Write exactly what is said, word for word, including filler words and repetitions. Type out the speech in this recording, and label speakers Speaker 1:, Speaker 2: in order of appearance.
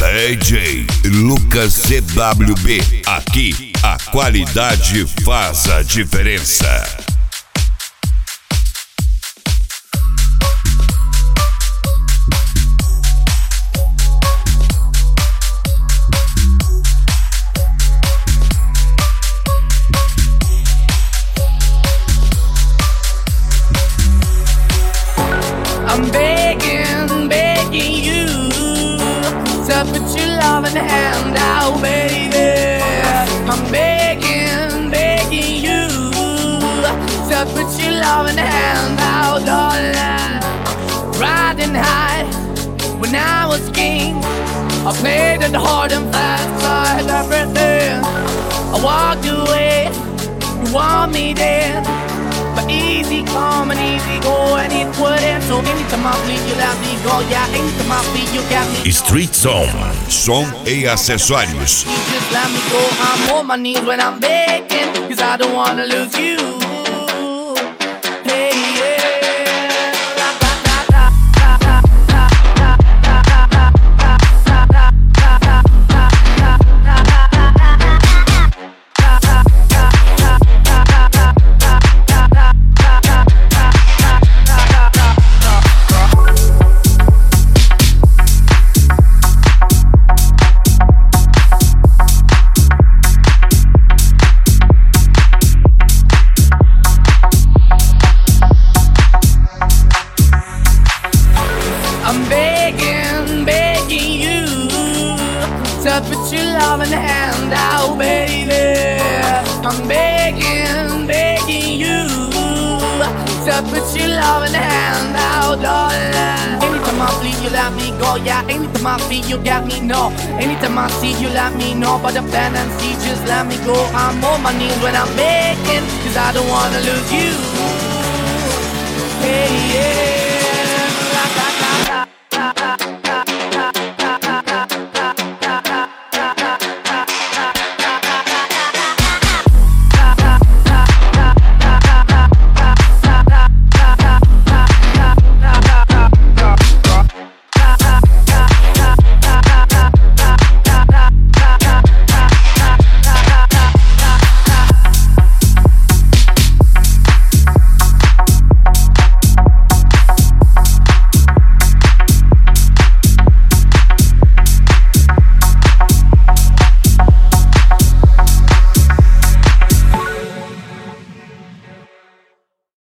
Speaker 1: D J Lucas C W B. Aqui a qualidade faz a diferença.
Speaker 2: I'm begging, begging you to put your loving hand out, baby. I'm begging, begging you to put your loving hand out, darling. Riding high when I was king, I played it hard and fast, I had everything. I walked away, you want me then. But easy come and easy go, and it wouldn't. So anytime I bleed, you let me go. Yeah, anytime I bleed, you got me.
Speaker 1: Street Zone, som e acessórios.
Speaker 2: You just let me go. I'm on my knees when I'm begging, cause I don't wanna lose you. Hey, yeah. I'm begging, begging you to put your loving hand out, baby. I'm begging, begging you to put your loving hand out, darling. Anytime I bleed, you let me go. Yeah, anytime I feel, you got me, no. Anytime I see, you let me know. But the plan and see, just let me go. I'm on my knees when I'm begging, cause I don't wanna lose you.